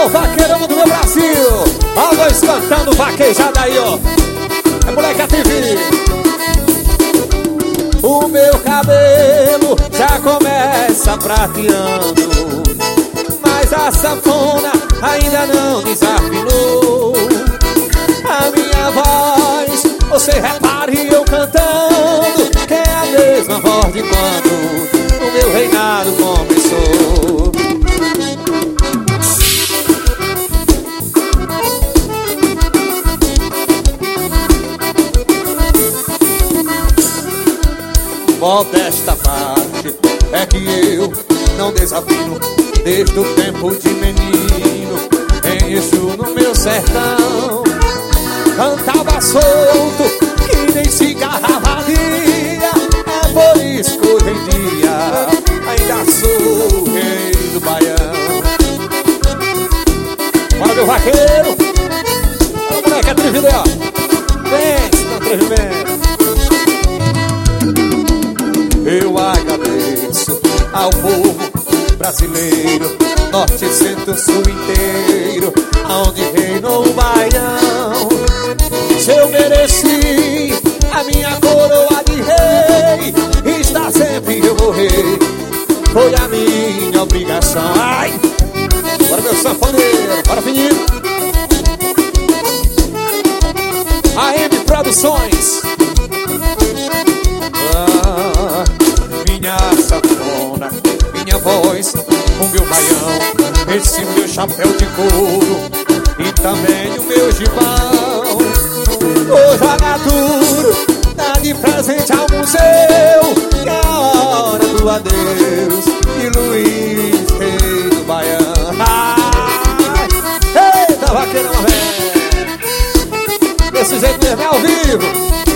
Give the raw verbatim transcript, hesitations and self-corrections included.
Alô, vaqueirão do meu Brasil. Ó, dois cantando vaquejada aí, ó. É moleque a T V. O meu cabelo já começa prateando, mas a sanfona ainda não desafinou. A minha voz, você repare eu cantando, que é a mesma voz de quando o meu reinado começou. Modesta parte é que eu não desafino desde o tempo de menino. Em Exu no meu sertão cantava solto, que nem cigarra valia. É por isso que hoje em dia ainda sou o rei do baião. Bora, meu vaqueiro. Olha o moleque atrevido aí, ó. Vem, se não atrevimento. Eu agradeço ao povo brasileiro, norte, centro, sul inteiro, aonde reinou o baião. Se eu mereci a minha coroa de rei, está sempre eu vou rei, foi a minha obrigação. Ai, bora meu sanfoneiro, bora fininho. A M Produções. Ah, minha sanfona, minha voz, o meu baião, esse meu chapéu de couro e também o meu gibão. Vou jogar tudo, dá de presente ao museu, que é a hora do adeus de Luiz, rei do baião. Ai, eita, vaqueirão, velho, desse jeito mesmo é ao vivo.